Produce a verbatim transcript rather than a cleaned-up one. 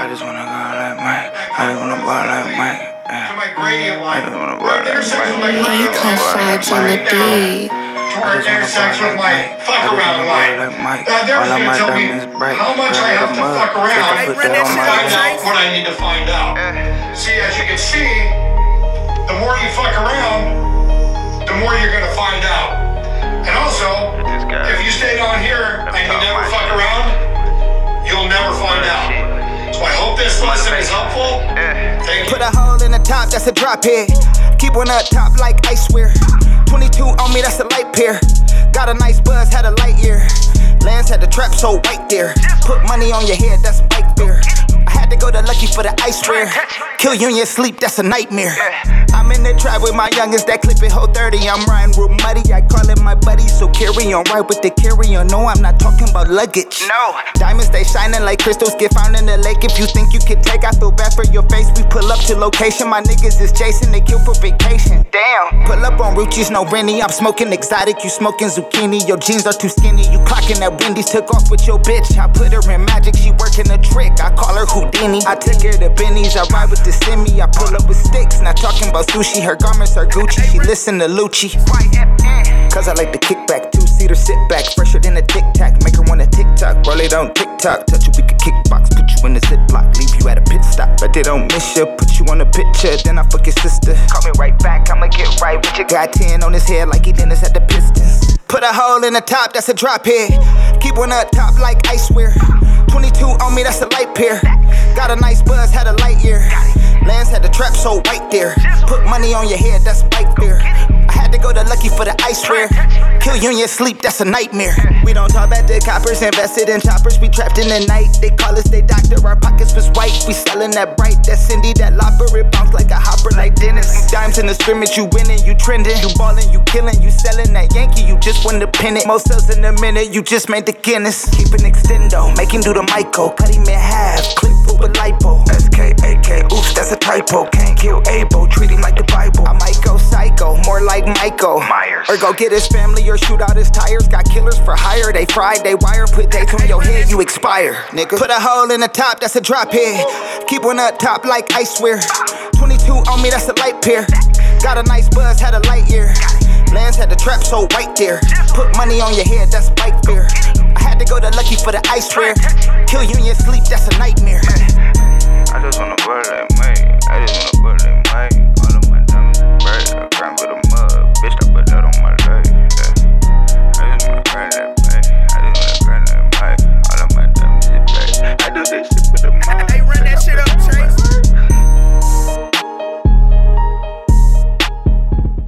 I just wanna go like Mike. I just wanna ball like Mike. To my gradient line. I just wanna ball like Mike. Mike vibes on the beat. To our intersection with my fuck around line. Now they're just gonna tell me how much I have to fuck around to find out what I need to find out. See, as you can see, the more you fuck around, the more you're gonna find out. And also, if you stay down here and you never fuck around, you'll never find out. So I hope this lesson is helpful. Thank you. Put a hole in the top, that's a drop head. Keep one up top like I swear. twenty-two on me, that's a light pair. Got a nice buzz, had a light year. Lance had the trap so right there. Put money on your head, that's bike beer. I had to go to Lucky for the ice wear. Kill you in your sleep, that's a nightmare. I'm in the trap with my youngest, that clip it hold thirty. I'm riding real muddy, I call it my buddy. So carry on, right with the carry on. No, I'm not talking about luggage. No. Diamonds, they shining like crystals, get found in the lake. If you think you can take, I feel bad for your face. We pull up to location, my niggas is Jason, they kill for vacation. Damn. Pull up on Ruchis, no Rennie. I'm smoking exotic, you smoking zucchini. Your jeans are too skinny, you clocking that Wendy's. Took off with your bitch, I put her in magic, she working a trick. I call her Houdini. I took her to Benny's, I ride with the Simi. I pull up with sticks, not talking about sushi. Her garments are Gucci, she listen to Lucci. Cause I like the kickback, two-seater sit back, fresher than a tic-tac. Make her wanna TikTok, roll it on TikTok. Touch it, we can kickbox, put you in the ziplock, leave you at a pit stop. But they don't miss you, put you on a picture, then I fuck your sister. Call me right back, I'ma get right with you. Got ten on his head like he Dennis at the Pistons. Put a hole in the top, that's a drop head. Keep one up top like I swear. twenty-two on me, that's a light pair. Got a nice buzz, had a light year. Lance had the trap so right there. Put money on your head, that's bike beer. I had to go to Lucky for the ice wear. Kill you in your sleep, that's a nightmare. We don't talk about the coppers, invested in choppers. We trapped in the night, they call us they doctor. Our pockets was white, we selling that bright. That Cindy, that lopper, it bounce like a hopper like Dennis. Dimes in the scrimmage, you winning, you trending. You ballin', you killing, you selling that Yankee. You just won the pennant, most sales in a minute. You just made the Guinness. Keep an extendo, make him do the Michael. Cut him in half, clip with lipo. S K A K, oops, that's a typo. Can't kill Abel, treat him like the Bible. I might go psycho, more like Michael Myers. Or go get his family or shoot out his tires. Got killers for hire, they fried, they wire. Put dates on your head, you expire, nigga. Put a hole in the top, that's a drop head. Keep one up top like I swear. twenty-two on me, that's a light pair. Got a nice buzz, had a light year. Lance had the trap so right there. Put money on your head, that's bike beer. I had to go to Lucky for the ice wear. Kill you in your sleep, that's a